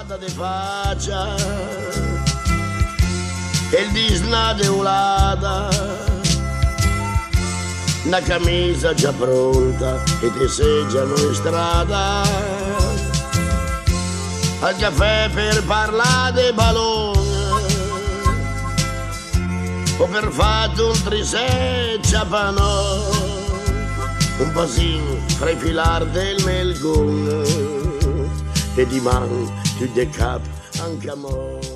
strada de faccia e il disna deulata, una camisa già pronta e ti seggiano in strada al caffè per parlare de ballone o per fatto un triseccia panò un pasin fra i filar del melgone e di man più de cap anche amore.